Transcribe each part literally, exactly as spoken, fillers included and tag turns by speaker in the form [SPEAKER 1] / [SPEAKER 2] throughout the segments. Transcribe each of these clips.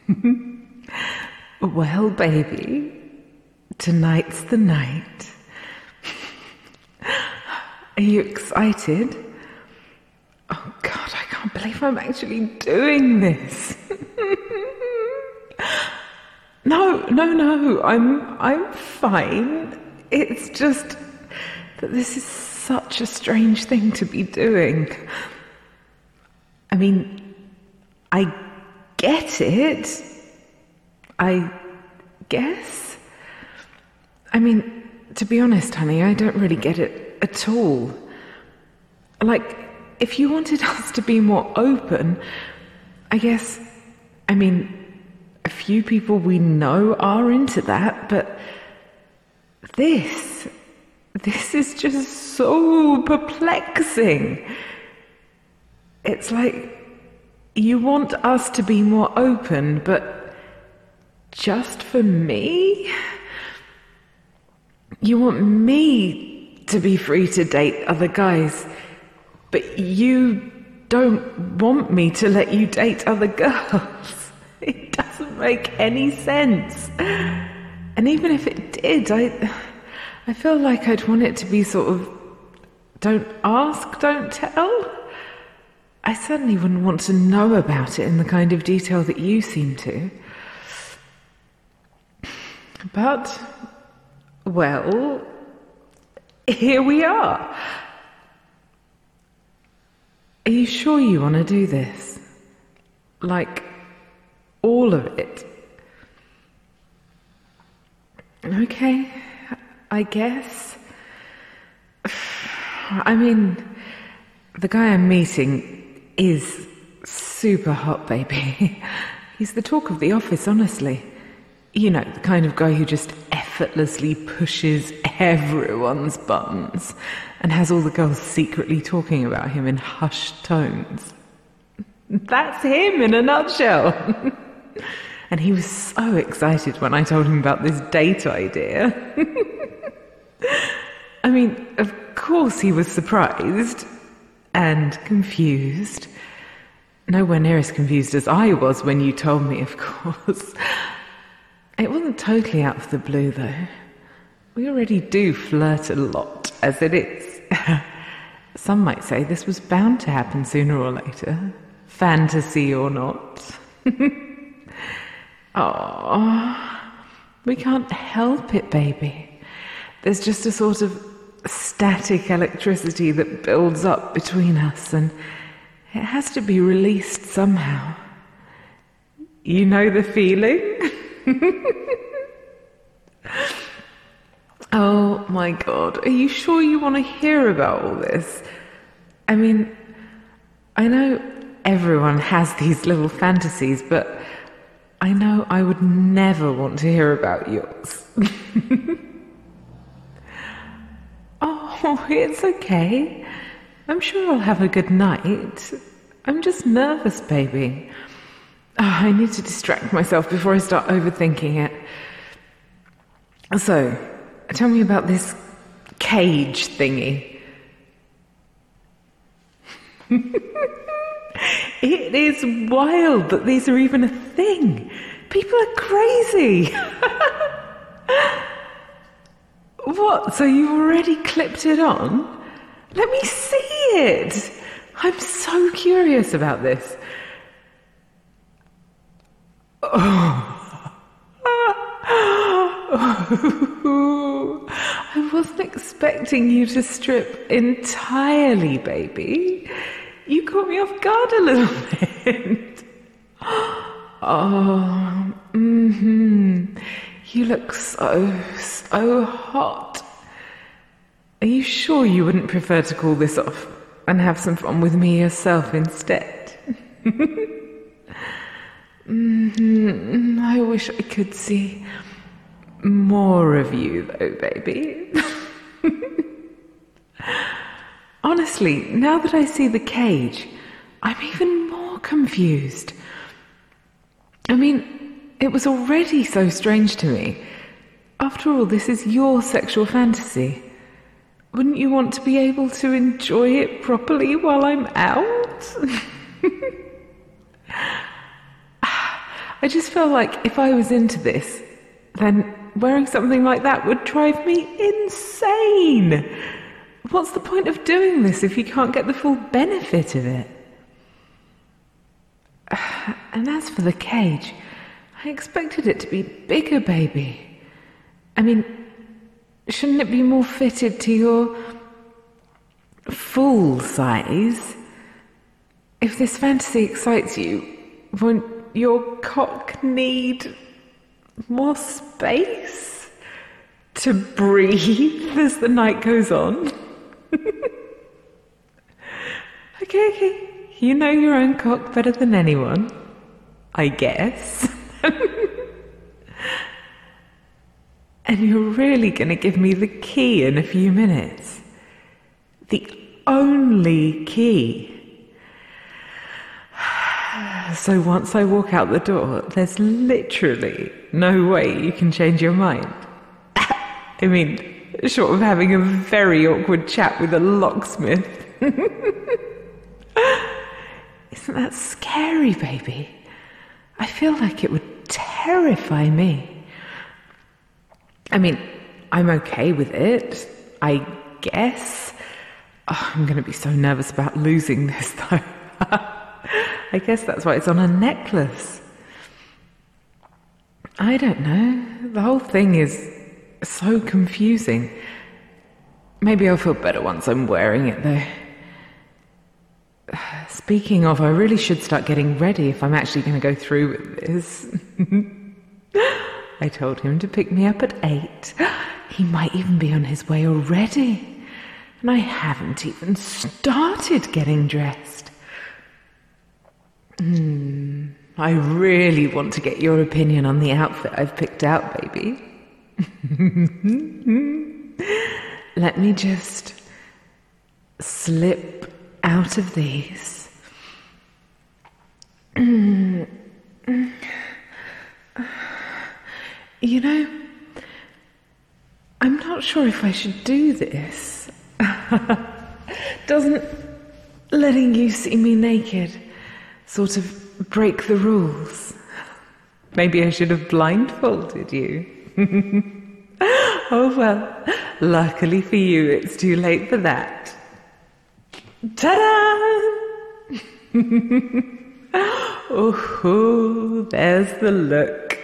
[SPEAKER 1] Well, baby, tonight's the night. Are you excited? Oh, God, I can't believe I'm actually doing this. No, no, no, I'm, I'm fine. It's just that this is such a strange thing to be doing. I mean, I get it. I guess. I mean, to be honest, honey, I don't really get it at all. Like, if you wanted us to be more open, I guess, I mean, a few people we know are into that, but this, this is just so perplexing. It's like you want us to be more open, but just for me? You want me to be free to date other guys, but you don't want me to let you date other girls. It doesn't make any sense. And even if it did, I, I feel like I'd want it to be sort of, don't ask, don't tell. I certainly wouldn't want to know about it in the kind of detail that you seem to. But, well, here we are. Are you sure you want to do this? Like, all of it? Okay, I guess. I mean, the guy I'm meeting is super hot, baby. He's the talk of the office, honestly. You know, the kind of guy who just effortlessly pushes everyone's buttons and has all the girls secretly talking about him in hushed tones. That's him in a nutshell. And he was so excited when I told him about this date idea. I mean, of course he was surprised and confused. Nowhere near as confused as I was when you told me, of course. It wasn't totally out of the blue, though. We already do flirt a lot, as it is. Some might say this was bound to happen sooner or later, fantasy or not. Oh, we can't help it, baby. There's just a sort of static electricity that builds up between us, and it has to be released somehow. You know the feeling? Oh my God, are you sure you want to hear about all this? I mean, I know everyone has these little fantasies, but I know I would never want to hear about yours. Oh, it's okay. I'm sure I'll have a good night. I'm just nervous, baby. Oh, I need to distract myself before I start overthinking it. So, tell me about this cage thingy. It is wild that these are even a thing. People are crazy. What, so you've already clipped it on? Let me see it. I'm so curious about this. Oh. Oh. I wasn't expecting you to strip entirely, baby. You caught me off guard a little bit. Oh, mm-hmm. You look so, so hot. Are you sure you wouldn't prefer to call this off and have some fun with me yourself instead? Mm-hmm. I wish I could see more of you, though, baby. Honestly, now that I see the cage, I'm even more confused. I mean, it was already so strange to me. After all, this is your sexual fantasy. Wouldn't you want to be able to enjoy it properly while I'm out? I just feel like if I was into this, then wearing something like that would drive me insane. What's the point of doing this if you can't get the full benefit of it? And as for the cage, I expected it to be bigger, baby. I mean, shouldn't it be more fitted to your full size? If this fantasy excites you, won't your cock need more space to breathe as the night goes on? Okay, okay. You know your own cock better than anyone, I guess. And you're really going to give me the key in a few minutes? The only key. So once I walk out the door, there's literally no way you can change your mind. I mean, short of having a very awkward chat with a locksmith. Isn't that scary, baby? I feel like it would terrify me. I mean, I'm okay with it, I guess. Oh, I'm going to be so nervous about losing this, though. I guess that's why it's on a necklace. I don't know. The whole thing is so confusing. Maybe I'll feel better once I'm wearing it, though. Speaking of, I really should start getting ready if I'm actually going to go through with this. I told him to pick me up at eight. He might even be on his way already. And I haven't even started getting dressed. Hmm, I really want to get your opinion on the outfit I've picked out, baby. Let me just slip out of these. You know, I'm not sure if I should do this. Doesn't letting you see me naked sort of break the rules? Maybe I should have blindfolded you. Oh well, luckily for you, it's too late for that. Ta-da! Oh, there's the look.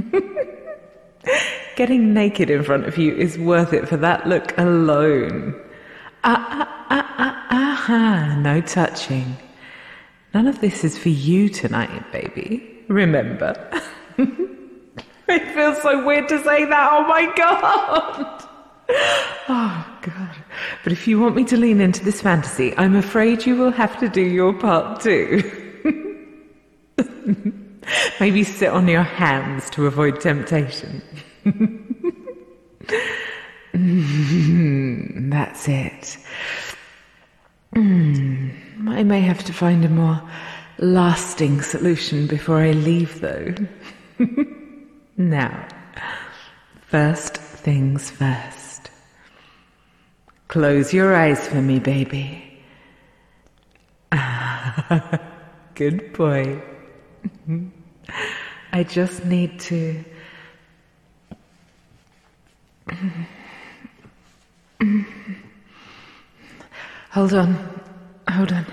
[SPEAKER 1] Getting naked in front of you is worth it for that look alone. Ah, ah, ah, ah, ah, no touching. None of this is for you tonight, baby. Remember. It feels so weird to say that. Oh my God. Oh God. But if you want me to lean into this fantasy, I'm afraid you will have to do your part too. Maybe sit on your hams to avoid temptation. Mm, that's it. Mm, I may have to find a more lasting solution before I leave, though. Now, first things first. Close your eyes for me, baby. Ah, good boy. I just need to... Hold on, hold on.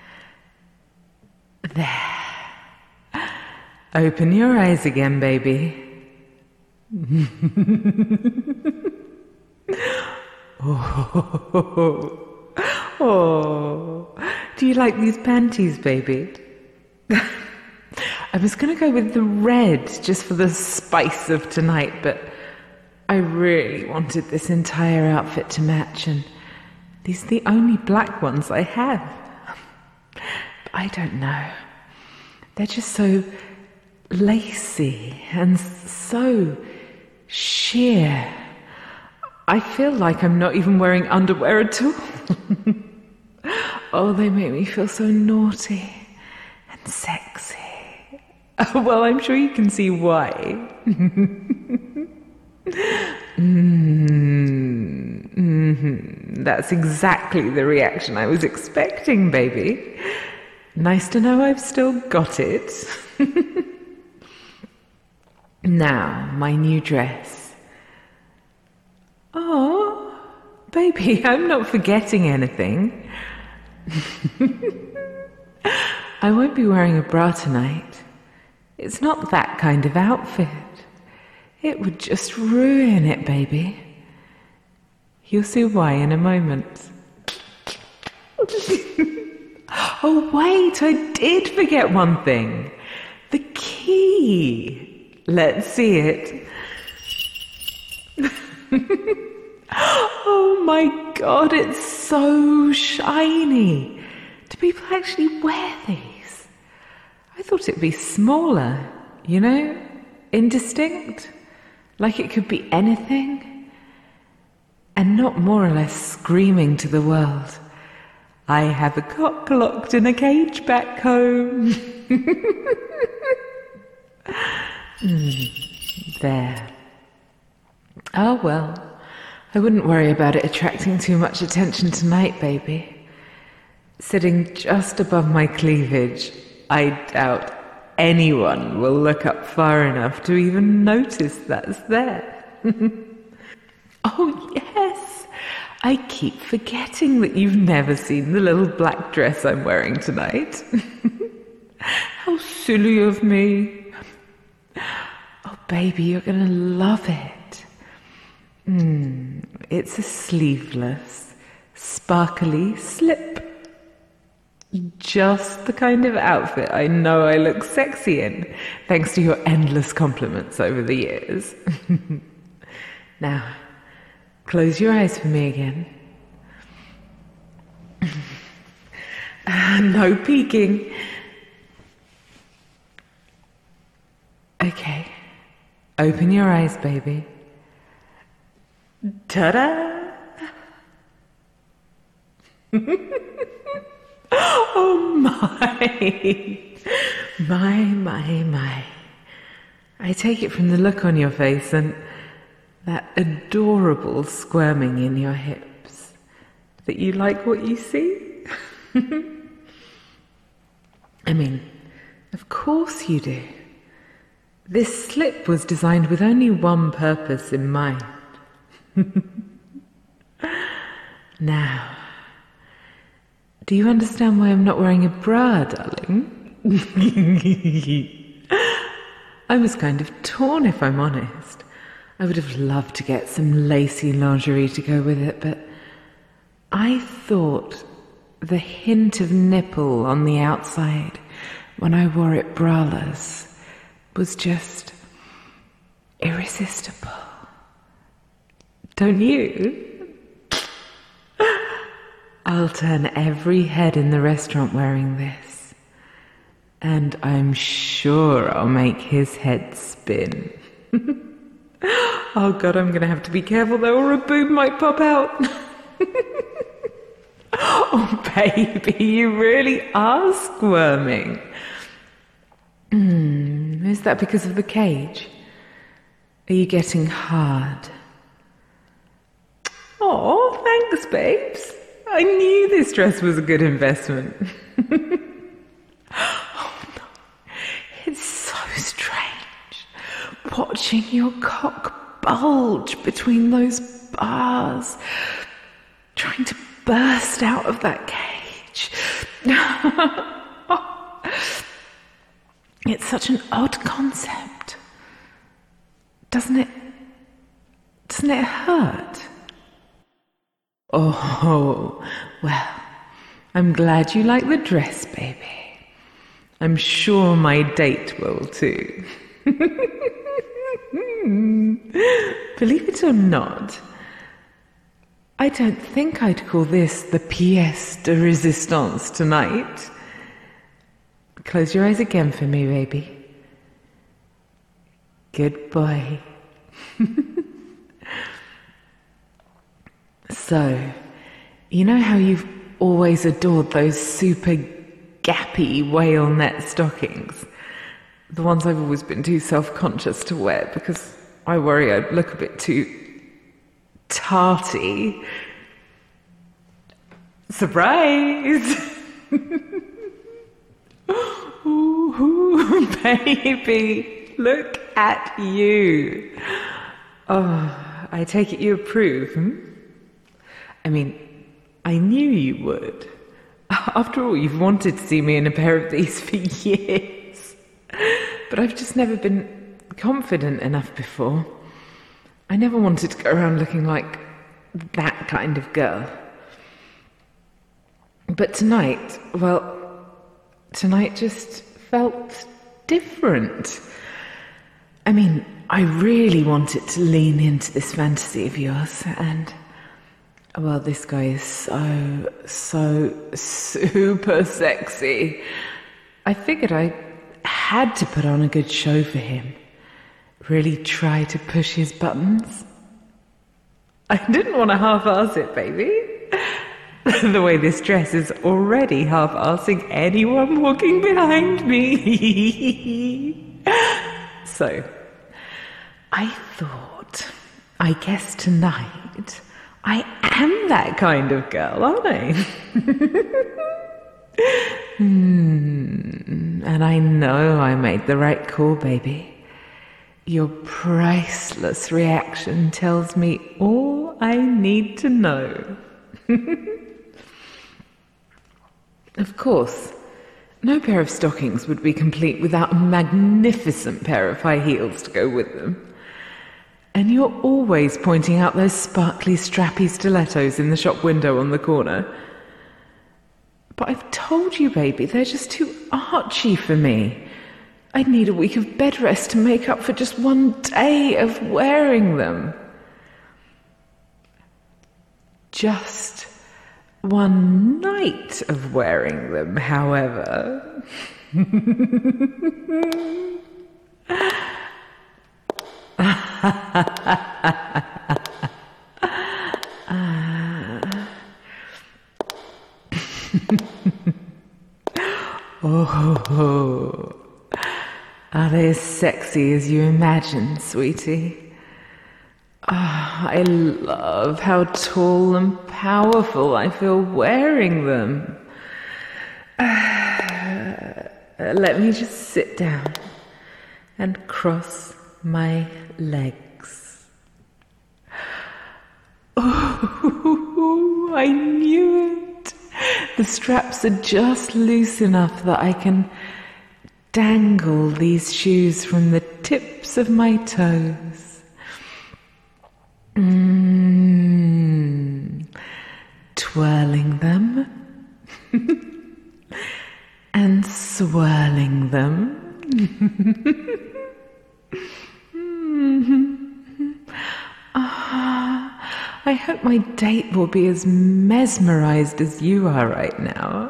[SPEAKER 1] There. Open your eyes again, baby. Oh, oh, do you like these panties, baby? I was going to go with the red just for the spice of tonight, but I really wanted this entire outfit to match, and these are the only black ones I have. But I don't know. They're just so lacy and so sheer. I feel like I'm not even wearing underwear at all. Oh, they make me feel so naughty and sexy. Well, I'm sure you can see why. Mm, mm-hmm. That's exactly the reaction I was expecting, baby. Nice to know I've still got it. Now, my new dress. Oh, baby, I'm not forgetting anything. I won't be wearing a bra tonight. It's not that kind of outfit. It would just ruin it, baby. You'll see why in a moment. Oh, wait, I did forget one thing. The key. Let's see it. Oh my God, it's so shiny. Do people actually wear these? I thought it'd be smaller, you know, indistinct, like it could be anything, and not more or less screaming to the world, I have a cock locked in a cage back home. mm, there. Oh well, I wouldn't worry about it attracting too much attention tonight, baby. Sitting just above my cleavage, I doubt anyone will look up far enough to even notice that's there. Oh yes, I keep forgetting that you've never seen the little black dress I'm wearing tonight. How silly of me. Oh baby, you're gonna love it. Mm, it's a sleeveless, sparkly slip. Just the kind of outfit I know I look sexy in, thanks to your endless compliments over the years. Now, close your eyes for me again. uh, no peeking. Okay, open your eyes, baby. Ta-da! Oh my, my, my, my. I take it from the look on your face and that adorable squirming in your hips that you like what you see. I mean, of course you do. This slip was designed with only one purpose in mind. Now, do you understand why I'm not wearing a bra, darling? I was kind of torn, if I'm honest. I would have loved to get some lacy lingerie to go with it, but I thought the hint of nipple on the outside when I wore it braless was just irresistible. Don't you? I'll turn every head in the restaurant wearing this, and I'm sure I'll make his head spin. Oh God, I'm going to have to be careful though, or a boob might pop out. Oh baby, you really are squirming. Mm, is that because of the cage? Are you getting hard? Oh, thanks, babes. I knew this dress was a good investment. Oh no, it's so strange watching your cock bulge between those bars, trying to burst out of that cage. It's such an odd concept. Doesn't it, doesn't it hurt? Oh, well, I'm glad you like the dress, baby. I'm sure my date will too. Believe it or not, I don't think I'd call this the pièce de résistance tonight. Close your eyes again for me, baby. Good boy. So, you know how you've always adored those super gappy whale net stockings? The ones I've always been too self-conscious to wear because I worry I'd look a bit too tarty. Surprise! Ooh, baby, look at you. Oh, I take it you approve, hmm? I mean, I knew you would. After all, you've wanted to see me in a pair of these for years. But I've just never been confident enough before. I never wanted to go around looking like that kind of girl. But tonight, well, tonight just felt different. I mean, I really wanted to lean into this fantasy of yours, and, well, this guy is so, so super sexy. I figured I had to put on a good show for him. Really try to push his buttons. I didn't want to half-arse it, baby. The way this dress is already half-arsing anyone walking behind me. So, I thought, I guess tonight, I am that kind of girl, aren't I? hmm, and I know I made the right call, baby. Your priceless reaction tells me all I need to know. Of course, no pair of stockings would be complete without a magnificent pair of high heels to go with them. And you're always pointing out those sparkly, strappy stilettos in the shop window on the corner. But I've told you, baby, they're just too archy for me. I'd need a week of bed rest to make up for just one day of wearing them. Just one night of wearing them, however. Oh, are they as sexy as you imagine, sweetie? Ah, oh, I love how tall and powerful I feel wearing them. Uh, let me just sit down and cross my legs. Oh, I knew it. The straps are just loose enough that I can dangle these shoes from the tips of my toes. Mm, twirling them and swirling them. Ah, I hope my date will be as mesmerized as you are right now.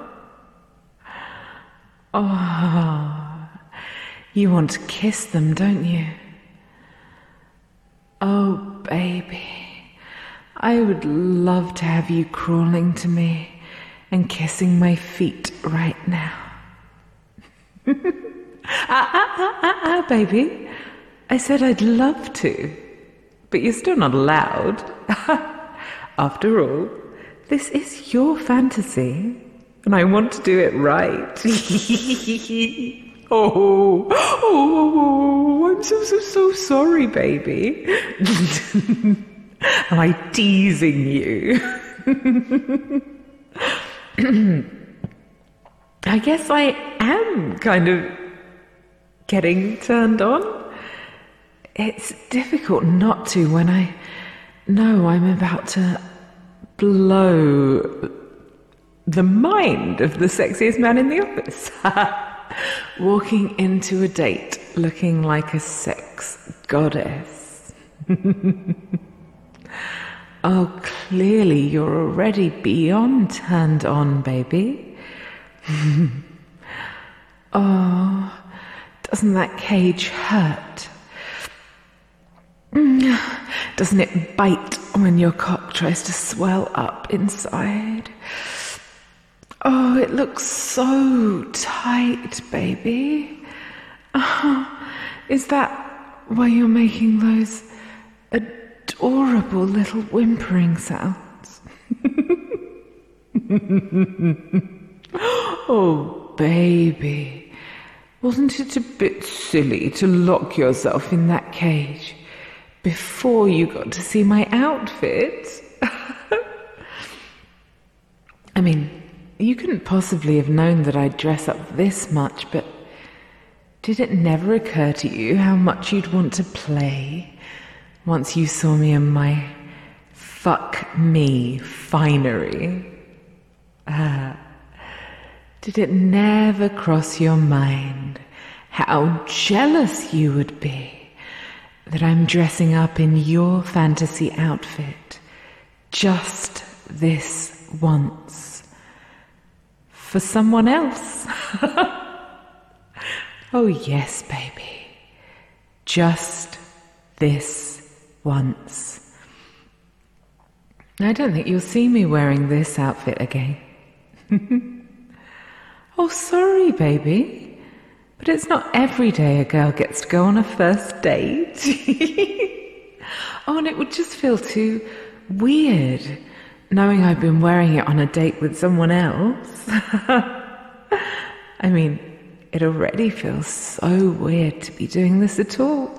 [SPEAKER 1] Oh, you want to kiss them, don't you? Oh, baby, I would love to have you crawling to me and kissing my feet right now. ah, ah, ah, ah, ah, baby, I said I'd love to, but you're still not allowed. After all, this is your fantasy, and I want to do it right. Oh, oh, I'm so, so, so sorry, baby. Am I teasing you? I guess I am kind of getting turned on. It's difficult not to when I know I'm about to blow the mind of the sexiest man in the office. Walking into a date looking like a sex goddess. Oh, clearly you're already beyond turned on, baby. Oh, doesn't that cage hurt? Doesn't it bite when your cock tries to swell up inside? Oh, it looks so tight, baby. Oh, is that why you're making those adorable little whimpering sounds? Oh, baby, Wasn't it a bit silly to lock yourself in that cage before you got to see my outfit? I mean, you couldn't possibly have known that I'd dress up this much, but did it never occur to you how much you'd want to play once you saw me in my fuck me finery? Ah, did it never cross your mind how jealous you would be that I'm dressing up in your fantasy outfit just this once for someone else? Oh yes, baby, just this once. I don't think you'll see me wearing this outfit again. Oh, sorry, baby, but it's not every day a girl gets to go on a first date. Oh, and it would just feel too weird knowing I've been wearing it on a date with someone else. I mean, it already feels so weird to be doing this at all.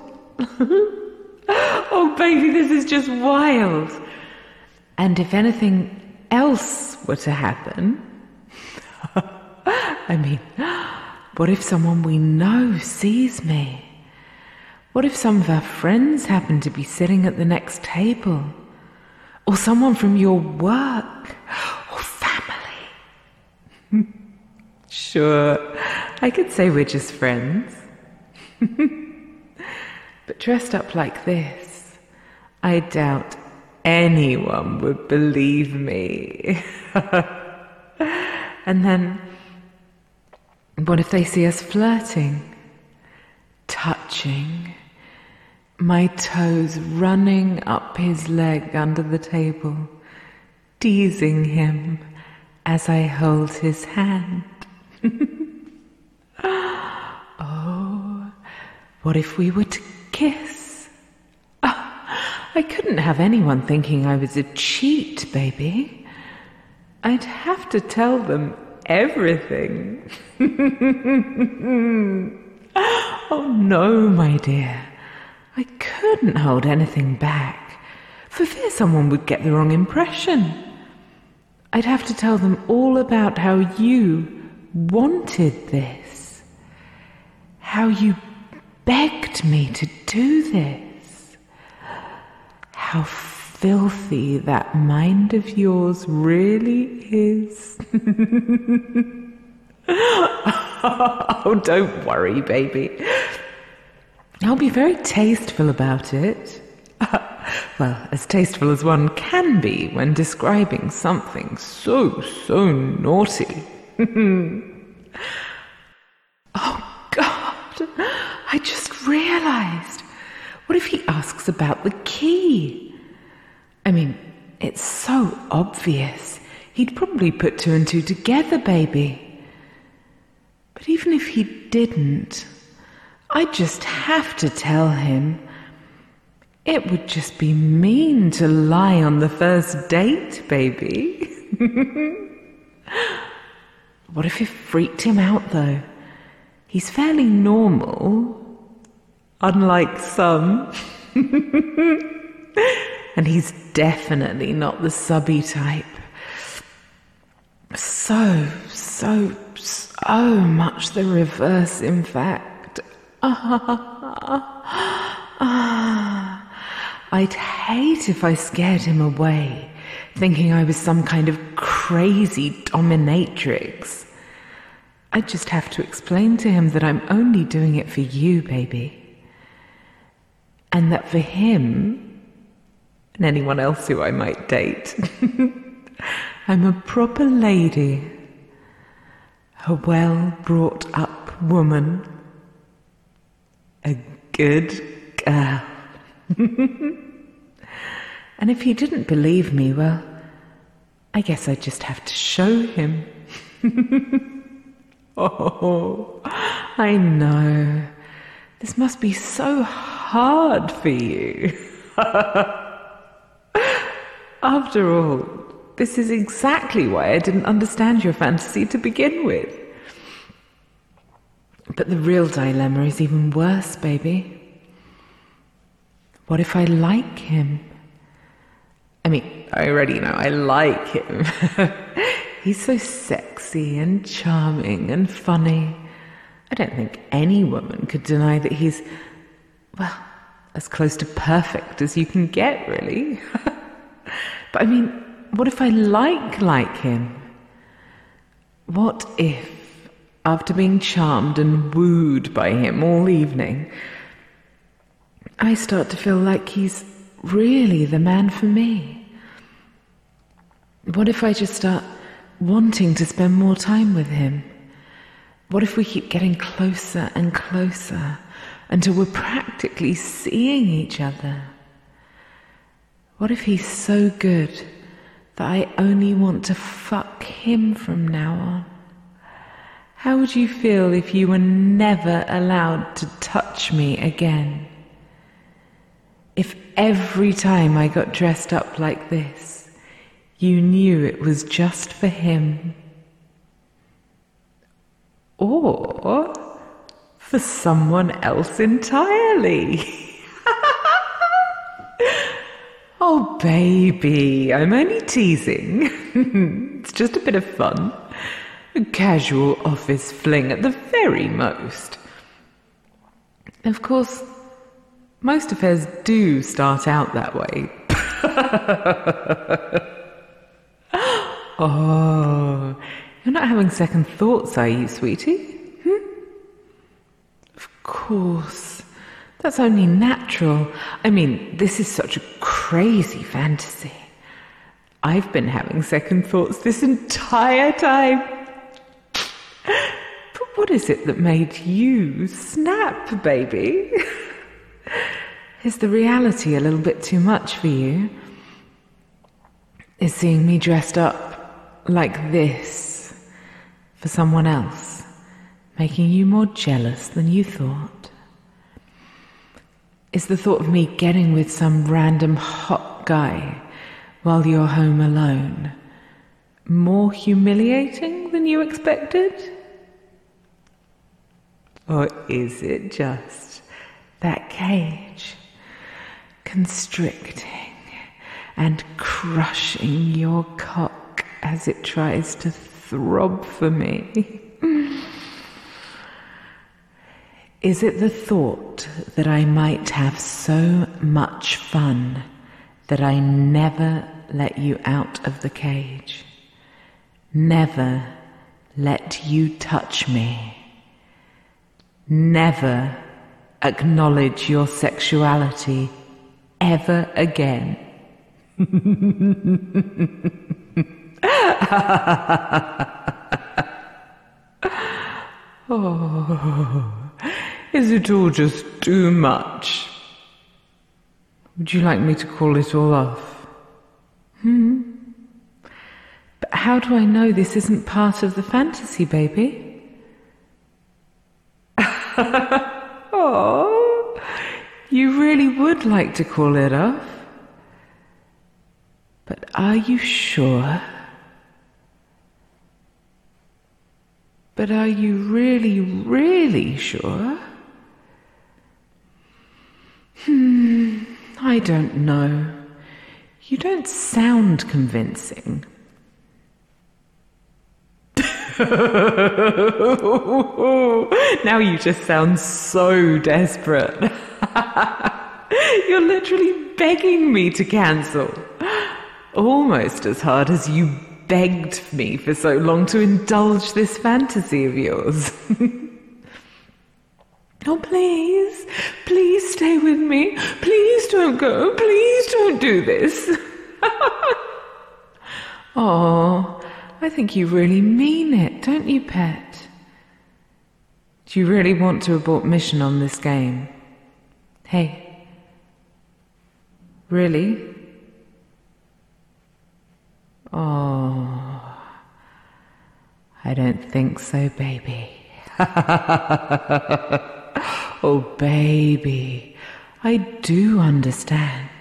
[SPEAKER 1] Oh, baby, this is just wild. And if anything else were to happen, I mean, what if someone we know sees me? What if some of our friends happen to be sitting at the next table? Or someone from your work? Or family? Sure, I could say we're just friends. But dressed up like this, I doubt anyone would believe me. And then, what if they see us flirting, touching, my toes running up his leg under the table, teasing him as I hold his hand? Oh, what if we were to kiss? Oh, I couldn't have anyone thinking I was a cheat, baby. I'd have to tell them everything. Oh no, my dear. I couldn't hold anything back, for fear someone would get the wrong impression. I'd have to tell them all about how you wanted this, how you begged me to do this, how filthy that mind of yours really is. Oh, don't worry, baby. I'll be very tasteful about it. Well, as tasteful as one can be when describing something so, so naughty. Oh, God, I just realized. What if he asks about the key? I mean, it's so obvious. He'd probably put two and two together, baby. But even if he didn't, I'd just have to tell him. It would just be mean to lie on the first date, baby. What if it freaked him out, though? He's fairly normal, unlike some. And he's definitely not the subby type. So, so, so much the reverse, in fact. I'd hate if I scared him away, thinking I was some kind of crazy dominatrix. I'd just have to explain to him that I'm only doing it for you, baby. And that for him, and anyone else who I might date, I'm a proper lady, a well-brought-up woman, a good girl. And if he didn't believe me, well, I guess I'd just have to show him. Oh, I know. This must be so hard for you. After all, this is exactly why I didn't understand your fantasy to begin with. But the real dilemma is even worse, baby. What if I like him? I mean, I already know I like him. He's so sexy and charming and funny. I don't think any woman could deny that he's, well, as close to perfect as you can get, really. But I mean, what if I like like him? What if, after being charmed and wooed by him all evening, I start to feel like he's really the man for me? What if I just start wanting to spend more time with him? What if we keep getting closer and closer until we're practically seeing each other? What if he's so good that I only want to fuck him from now on? How would you feel if you were never allowed to touch me again? If every time I got dressed up like this, you knew it was just for him? Or for someone else entirely? Oh, baby, I'm only teasing. It's just a bit of fun. A casual office fling at the very most. Of course, most affairs do start out that way. Oh, you're not having second thoughts, are you, sweetie? Hmm? Of course. That's only natural. I mean, this is such a crazy fantasy. I've been having second thoughts this entire time. But what is it that made you snap, baby? Is the reality a little bit too much for you? Is seeing me dressed up like this for someone else making you more jealous than you thought? Is the thought of me getting with some random hot guy while you're home alone more humiliating than you expected? Or is it just that cage constricting and crushing your cock as it tries to throb for me? Is it the thought that I might have so much fun that I never let you out of the cage? Never let you touch me? Never acknowledge your sexuality ever again? Oh, is it all just too much? Would you like me to call it all off? Hmm? But how do I know this isn't part of the fantasy, baby? Oh, you really would like to call it off? But are you sure? But are you really, really sure? Hmm, I don't know. You don't sound convincing. Now you just sound so desperate. You're literally begging me to cancel. Almost as hard as you begged me for so long to indulge this fantasy of yours. Oh, please, please stay with me. Please don't go. Please don't do this. Oh, I think you really mean it, don't you, pet? Do you really want to abort mission on this game? Hey, really? Oh, I don't think so, baby. Oh, baby, I do understand.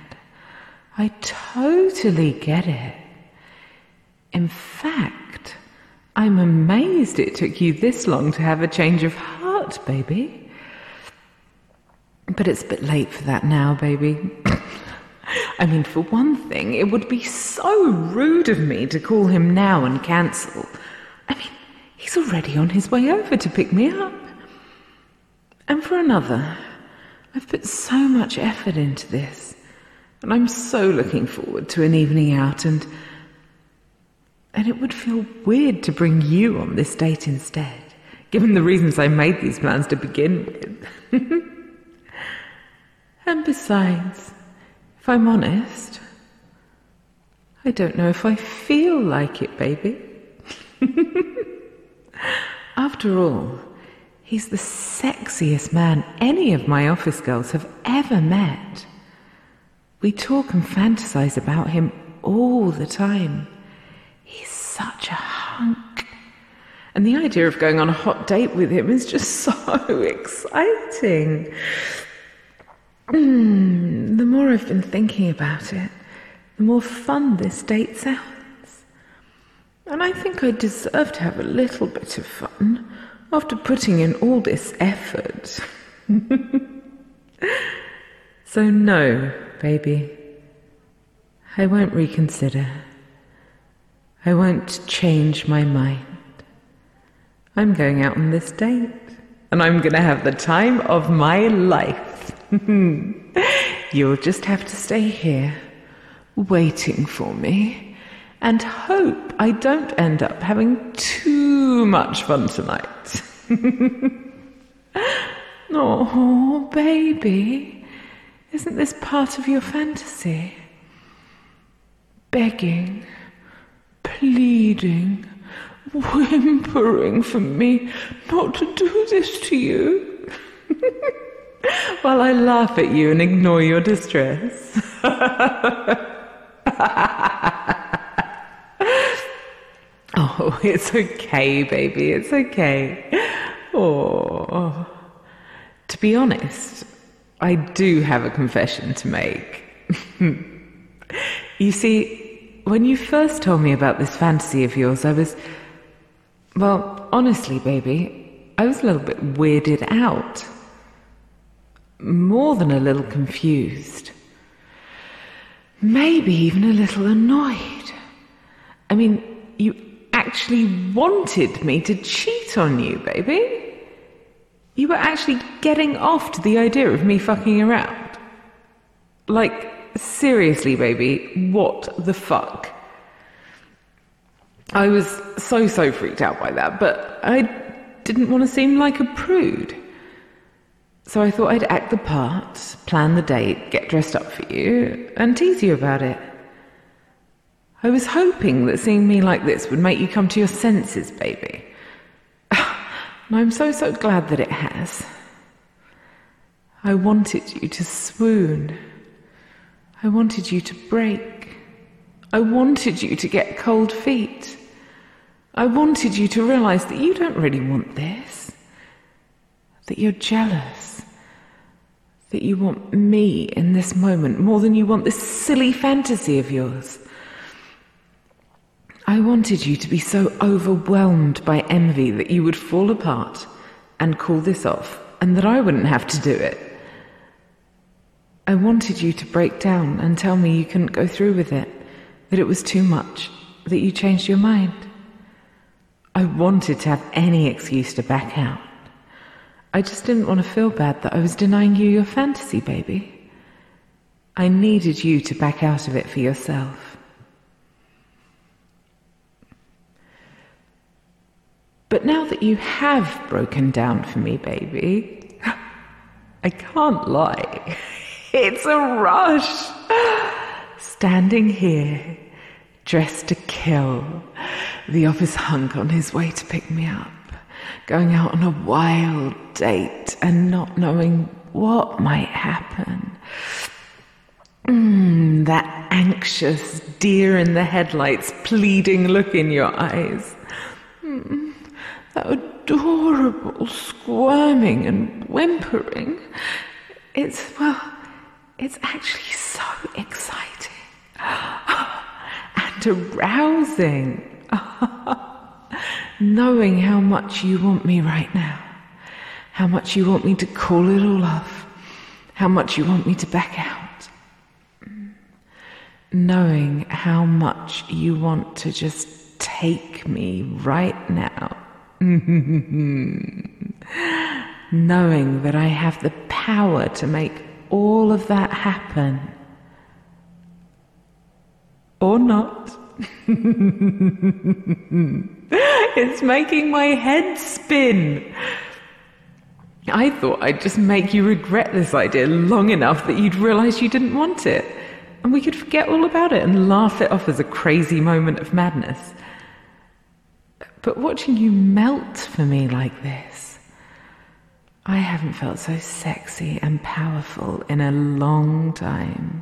[SPEAKER 1] I totally get it. In fact, I'm amazed it took you this long to have a change of heart, baby. But it's a bit late for that now, baby. I mean, for one thing, it would be so rude of me to call him now and cancel. I mean, he's already on his way over to pick me up. And for another, I've put so much effort into this, and I'm so looking forward to an evening out, and and it would feel weird to bring you on this date instead, given the reasons I made these plans to begin with. And besides, if I'm honest, I don't know if I feel like it, baby. After all, he's the sexiest man any of my office girls have ever met. We talk and fantasize about him all the time. He's such a hunk. And the idea of going on a hot date with him is just so exciting. Mm, the more I've been thinking about it, the more fun this date sounds. And I think I deserve to have a little bit of fun after putting in all this effort. So no, baby. I won't reconsider. I won't change my mind. I'm going out on this date, and I'm going to have the time of my life. You'll just have to stay here, waiting for me, and hope I don't end up having too much fun tonight. Oh, baby, isn't this part of your fantasy? Begging, pleading, whimpering for me not to do this to you. While I laugh at you and ignore your distress. Oh, it's okay, baby, it's okay. Oh, to be honest, I do have a confession to make. You see, when you first told me about this fantasy of yours, I was, well, honestly, baby, I was a little bit weirded out. More than a little confused. Maybe even a little annoyed. I mean, you actually wanted me to cheat on you, baby. You were actually getting off to the idea of me fucking around. Like, seriously, baby, what the fuck? I was so, so freaked out by that, but I didn't want to seem like a prude. So I thought I'd act the part, plan the date, get dressed up for you, and tease you about it. I was hoping that seeing me like this would make you come to your senses, baby. And I'm so, so glad that it has. I wanted you to swoon. I wanted you to break. I wanted you to get cold feet. I wanted you to realize that you don't really want this. That you're jealous. That you want me in this moment more than you want this silly fantasy of yours. I wanted you to be so overwhelmed by envy that you would fall apart and call this off, and that I wouldn't have to do it. I wanted you to break down and tell me you couldn't go through with it, that it was too much, that you changed your mind. I wanted to have any excuse to back out. I just didn't want to feel bad that I was denying you your fantasy, baby. I needed you to back out of it for yourself. But now that you have broken down for me, baby, I can't lie. It's a rush. Standing here, dressed to kill, the office hunk on his way to pick me up. Going out on a wild date and not knowing what might happen. Mm, that anxious deer in the headlights pleading look in your eyes. Mm, that adorable squirming and whimpering. It's, well, it's actually so exciting. And arousing. knowing how much you want me right now, how much you want me to call it all off, how much you want me to back out, knowing how much you want to just take me right now, knowing that I have the power to make all of that happen, or not. It's making my head spin. I thought I'd just make you regret this idea long enough that you'd realize you didn't want it, and we could forget all about it and laugh it off as a crazy moment of madness. But watching you melt for me like this, I haven't felt so sexy and powerful in a long time.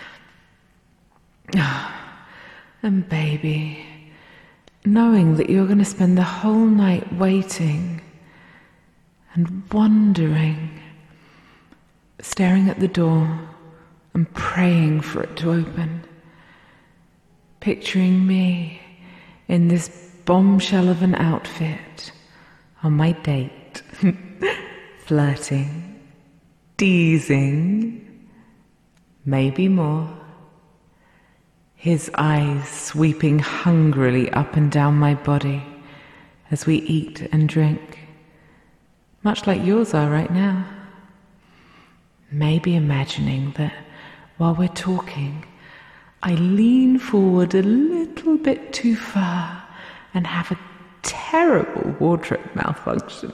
[SPEAKER 1] And baby, knowing that you're going to spend the whole night waiting and wondering, staring at the door and praying for it to open, picturing me in this bombshell of an outfit on my date, flirting, teasing, maybe more. His eyes sweeping hungrily up and down my body as we eat and drink, much like yours are right now. Maybe imagining that while we're talking, I lean forward a little bit too far and have a terrible wardrobe malfunction.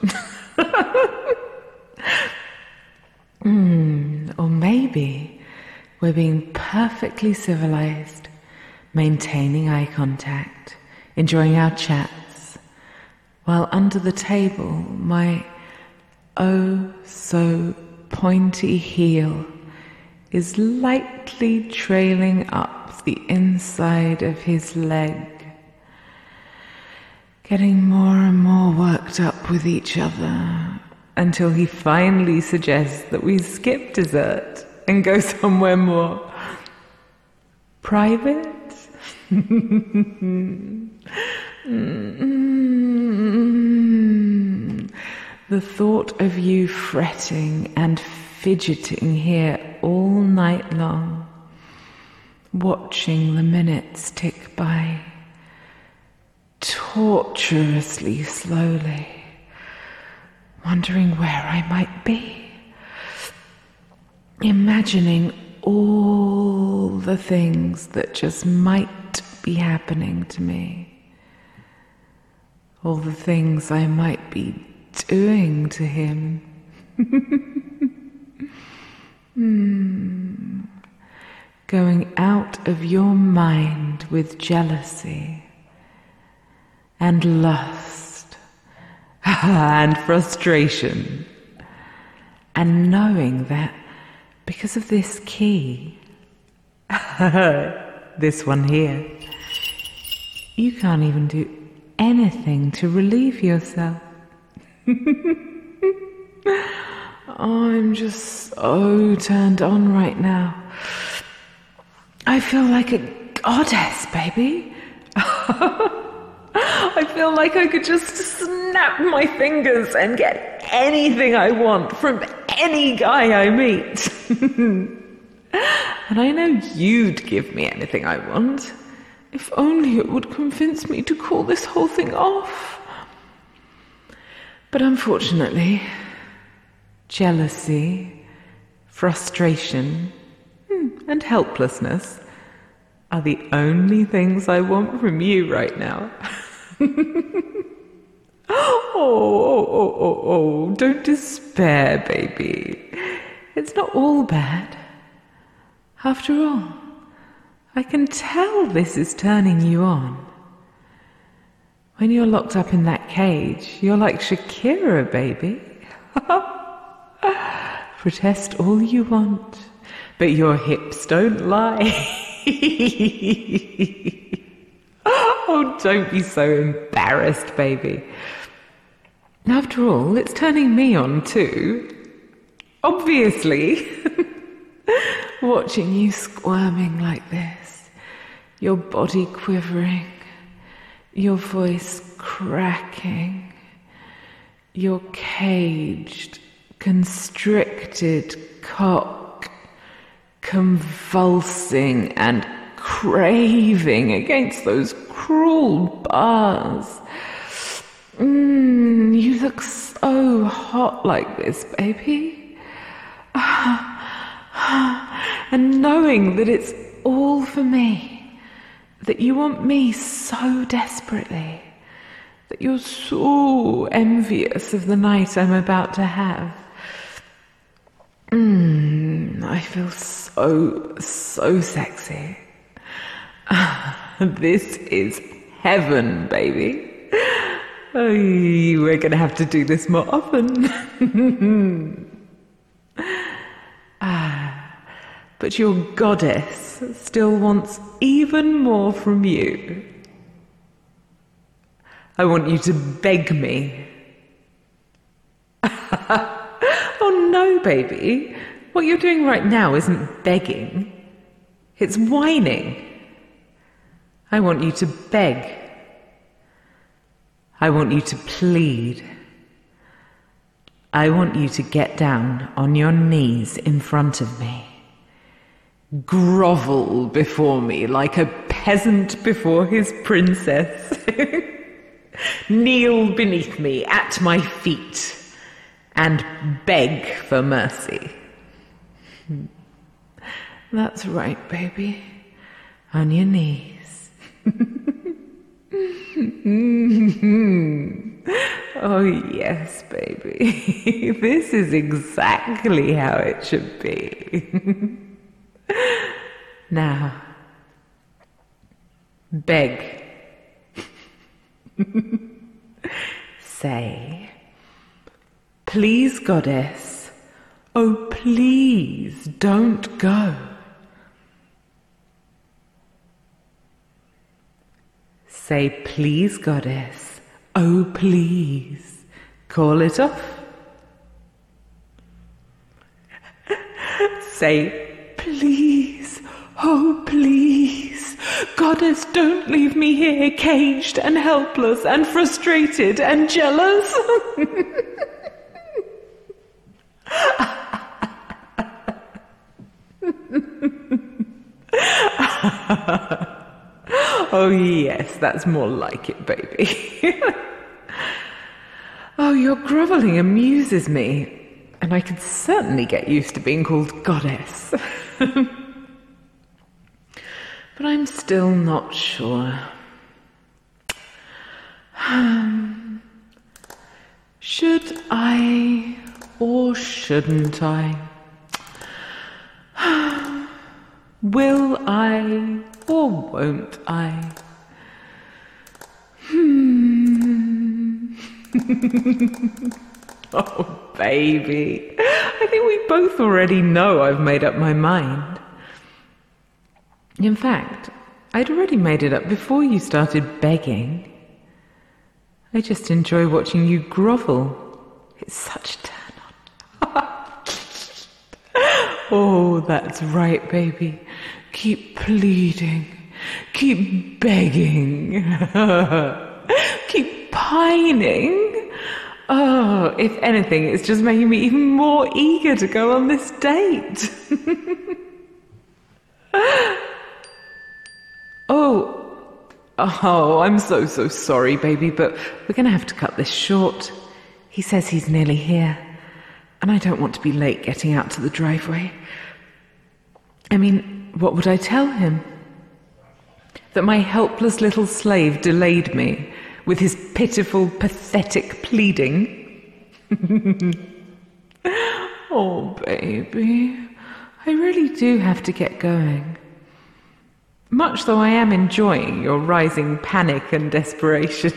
[SPEAKER 1] mm, or maybe we're being perfectly civilized, maintaining eye contact, enjoying our chats, while under the table my oh so pointy heel is lightly trailing up the inside of his leg, getting more and more worked up with each other until he finally suggests that we skip dessert and go somewhere more private. mm-hmm. The thought of you fretting and fidgeting here all night long, watching the minutes tick by, torturously slowly, wondering where I might be, imagining all the things that just might be happening to me, all the things I might be doing to him. mm. Going out of your mind with jealousy and lust and frustration, and knowing that because of this key, this one here, you can't even do anything to relieve yourself. I'm just so turned on right now. I feel like a goddess, baby. I feel like I could just snap my fingers and get anything I want from any guy I meet. And I know you'd give me anything I want, if only it would convince me to call this whole thing off. But unfortunately, jealousy, frustration, and helplessness are the only things I want from you right now. oh, oh, oh, oh, oh, don't despair, baby. It's not all bad. After all, I can tell this is turning you on. When you're locked up in that cage, you're like Shakira, baby. Protest all you want, but your hips don't lie. Oh, don't be so embarrassed, baby. After all, it's turning me on too. Obviously. Watching you squirming like this, your body quivering, your voice cracking, your caged, constricted cock convulsing and craving against those cruel bars. Mm, you look so hot like this, baby. And knowing that it's all for me, that you want me so desperately, that you're so envious of the night I'm about to have. Mm, I feel so, so sexy. This is heaven, baby. Oh, we're going to have to do this more often. ah, but your goddess still wants even more from you. I want you to beg me. Oh no, baby. What you're doing right now isn't begging. It's whining. I want you to beg. I want you to plead. I want you to get down on your knees in front of me. Grovel before me like a peasant before his princess. Kneel beneath me at my feet and beg for mercy. That's right, baby. On your knees. Oh, yes, baby. This is exactly how it should be. Now, beg. Say, please, goddess, oh, please don't go. Say, please, goddess, oh, please, call it off. Say, please, oh, please, goddess, don't leave me here caged and helpless and frustrated and jealous. Oh, yes, that's more like it, baby. Oh, your grovelling amuses me, and I could certainly get used to being called goddess. But I'm still not sure. Um, should I or shouldn't I? Will I or won't I? Hmm. Oh, baby. I think we both already know I've made up my mind. In fact, I'd already made it up before you started begging. I just enjoy watching you grovel. It's such a turn on. Oh, that's right, baby. Keep pleading. Keep begging. Keep pining. Oh, if anything, it's just making me even more eager to go on this date. Oh, oh, I'm so, so sorry, baby, but we're going to have to cut this short. He says he's nearly here, and I don't want to be late getting out to the driveway. I mean, what would I tell him? That my helpless little slave delayed me with his pitiful, pathetic pleading? Oh, baby, I really do have to get going. Much though I am enjoying your rising panic and desperation.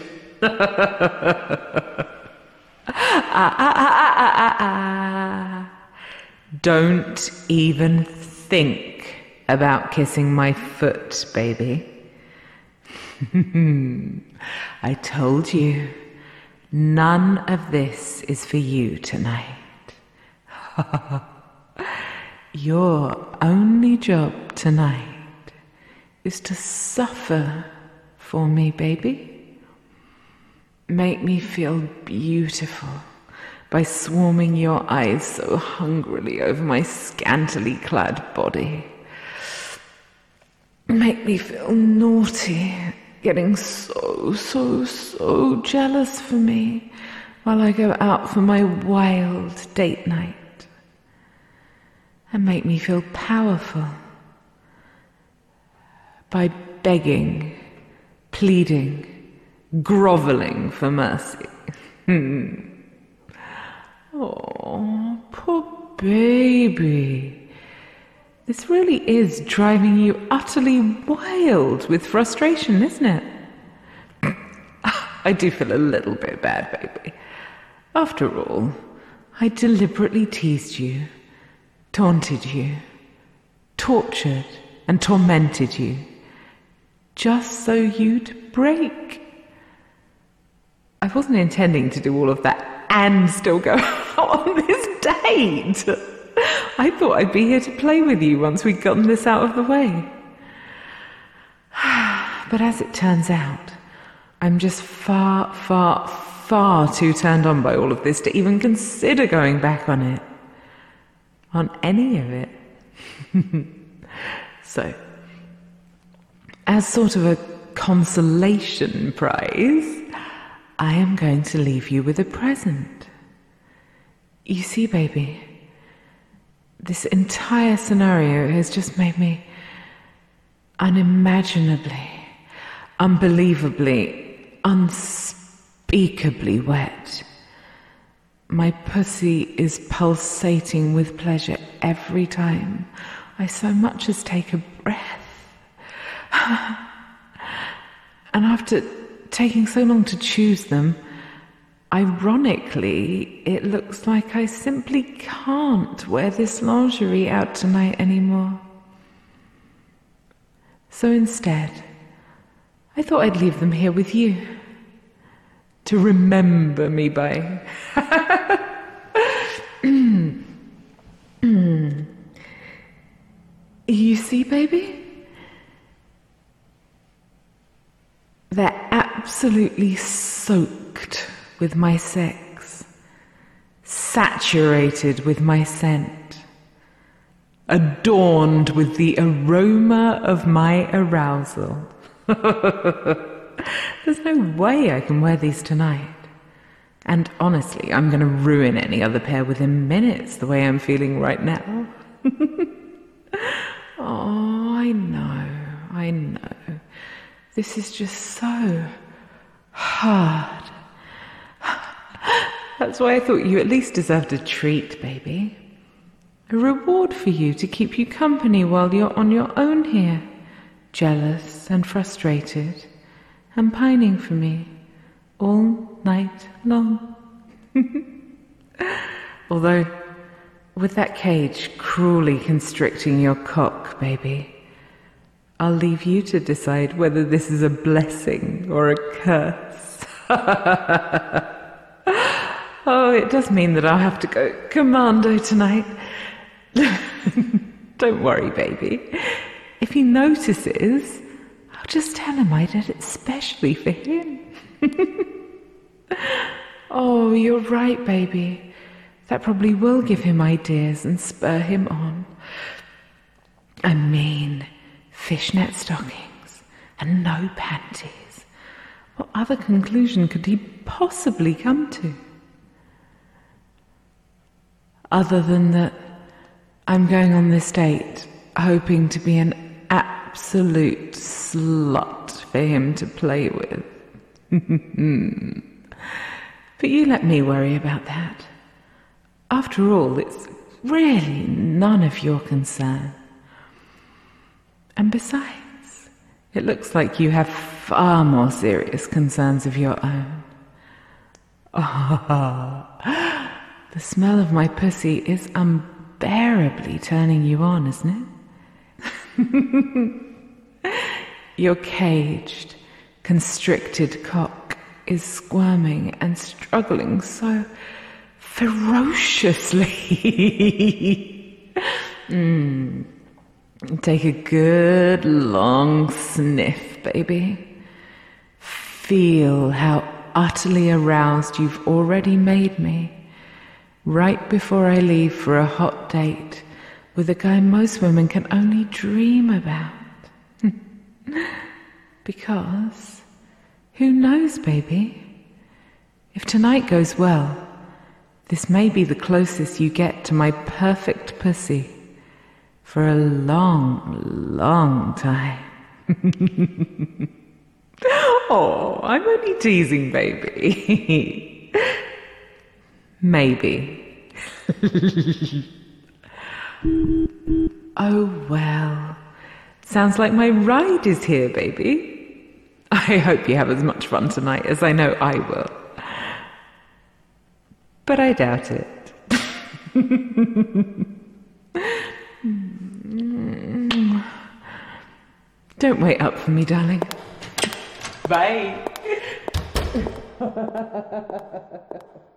[SPEAKER 1] ah, ah, ah, ah, ah, ah. Don't even think about kissing my foot, baby. I told you, none of this is for you tonight. Your only job tonight is to suffer for me, baby. Make me feel beautiful by swarming your eyes so hungrily over my scantily clad body. Make me feel naughty, getting so, so, so jealous for me while I go out for my wild date night. And make me feel powerful by begging, pleading, groveling for mercy. Hmm. Oh, poor baby. This really is driving you utterly wild with frustration, isn't it? I do feel a little bit bad, baby. After all, I deliberately teased you, taunted you, tortured and tormented you, just so you'd break. I wasn't intending to do all of that and still go out on this date. I thought I'd be here to play with you once we'd gotten this out of the way. But as it turns out, I'm just far, far, far too turned on by all of this to even consider going back on it. On any of it. So, as sort of a consolation prize, I am going to leave you with a present. You see, baby, this entire scenario has just made me unimaginably, unbelievably, unspeakably wet. My pussy is pulsating with pleasure every time I so much as take a breath. And after taking so long to choose them, ironically, it looks like I simply can't wear this lingerie out tonight anymore. So instead, I thought I'd leave them here with you to remember me by. You see, baby? They're absolutely soaked with my sex, saturated with my scent, adorned with the aroma of my arousal. There's no way I can wear these tonight. And honestly, I'm going to ruin any other pair within minutes the way I'm feeling right now. Oh, I know, I know. This is just so hard. That's why I thought you at least deserved a treat, baby. A reward for you to keep you company while you're on your own here, jealous and frustrated, and pining for me all night long. Although, with that cage cruelly constricting your cock, baby, I'll leave you to decide whether this is a blessing or a curse. Oh, it does mean that I'll have to go commando tonight. Don't worry, baby. If he notices, I'll just tell him I did it specially for him. Oh, you're right, baby. That probably will give him ideas and spur him on. I mean, fishnet stockings and no panties. What other conclusion could he possibly come to? Other than that, I'm going on this date hoping to be an absolute slut for him to play with. But you let me worry about that. After all, it's really none of your concern. And besides, it looks like you have far more serious concerns of your own. Oh, the smell of my pussy is unbearably turning you on, isn't it? Your caged, constricted cock is squirming and struggling so ferociously. mm. Take a good long sniff, baby. Feel how utterly aroused you've already made me, right before I leave for a hot date with a guy most women can only dream about. Because, who knows, baby? If tonight goes well, this may be the closest you get to my perfect pussy for a long, long time. Oh, I'm only teasing, baby. Maybe. Oh, well. Sounds like my ride is here, baby. I hope you have as much fun tonight as I know I will. But I doubt it. Don't wait up for me, darling. Bye.